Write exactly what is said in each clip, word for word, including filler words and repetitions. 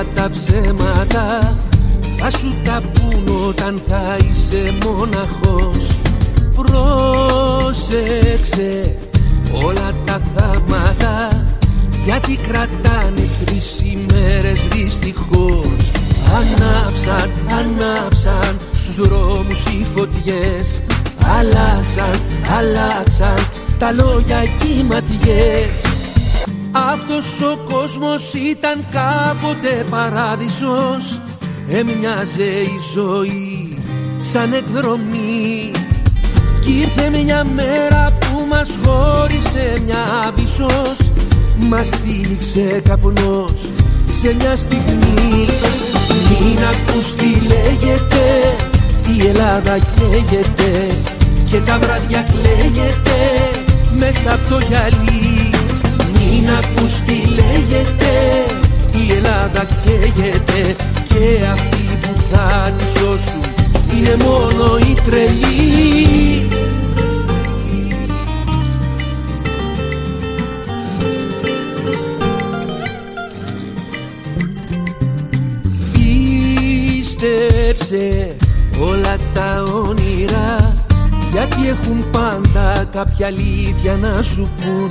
Όλα τα ψέματα θα σου τα πουν όταν θα είσαι μοναχός. Πρόσεξε όλα τα θαύματα, γιατί κρατάνε τρεις ημέρες δυστυχώς. Ανάψαν, ανάψαν στους δρόμους οι φωτιές. Αλλάξαν, αλλάξαν τα λόγια και οι ματιές. Αυτός ο κόσμος ήταν κάποτε παράδεισος. Έμοιαζε η ζωή σαν εκδρομή. Κι ήρθε μια μέρα που μας χώρισε μια άβυσσος. Μας τύλιξε καπνός σε μια στιγμή. Μην ακούς τι λέγεται, η Ελλάδα καίγεται και τα βράδια κλαίγεται μέσα από το γυαλί. Μην ακούς τι λέγεται, η Ελλάδα καίγεται και αυτοί που θα τη σώσουν είναι μόνο οι τρελοί. Πίστεψε όλα τα όνειρα, γιατί έχουν πάντα κάποια αλήθεια να σου πουν.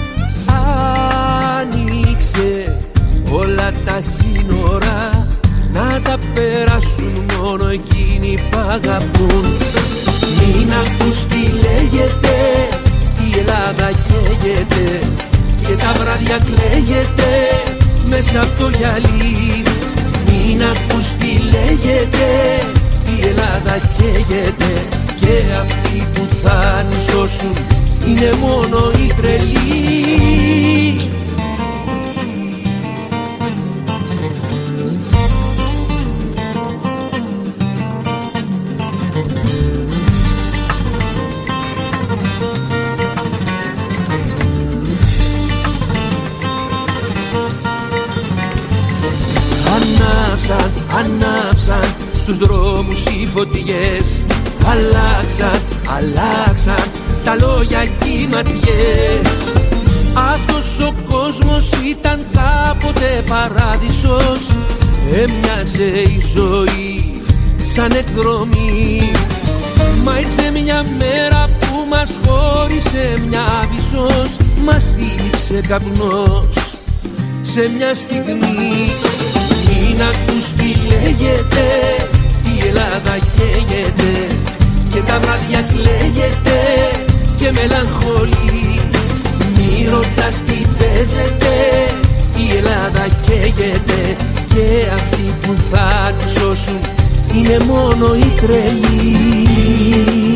Άνοιξε όλα τα σύνορα, να τα περάσουν μόνο εκείνοι που αγαπούν. Μην ακούς τι λέγεται, η Ελλάδα καίγεται και τα βράδια κλαίγεται μέσα από το γυαλί. Μην ακούς τι λέγεται, η Ελλάδα καίγεται και αυτοί που θα τη σώσουν είναι μόνο οι τρελοί. Ανάψαν, ανάψαν στους δρόμους οι φωτιές. Αλλάξαν, αλλάξαν τα λόγια και οι ματιές. Αυτός ο κόσμος ήταν κάποτε παράδεισος. Έμοιαζε η ζωή σαν εκδρομή. Μα ήρθε μια μέρα που μας χώρισε μια άβυσσος. Μας τύλιξε καπνός σε μια στιγμή. Μην ακούς τι λέγεται, η Ελλάδα καίγεται και τα βράδια κλαίγεται και μελαγχολεί. Μη ρωτάς τι παίζεται, η Ελλάδα καίγεται και αυτοί που θα τη σώσουν είναι μόνο οι τρελοί.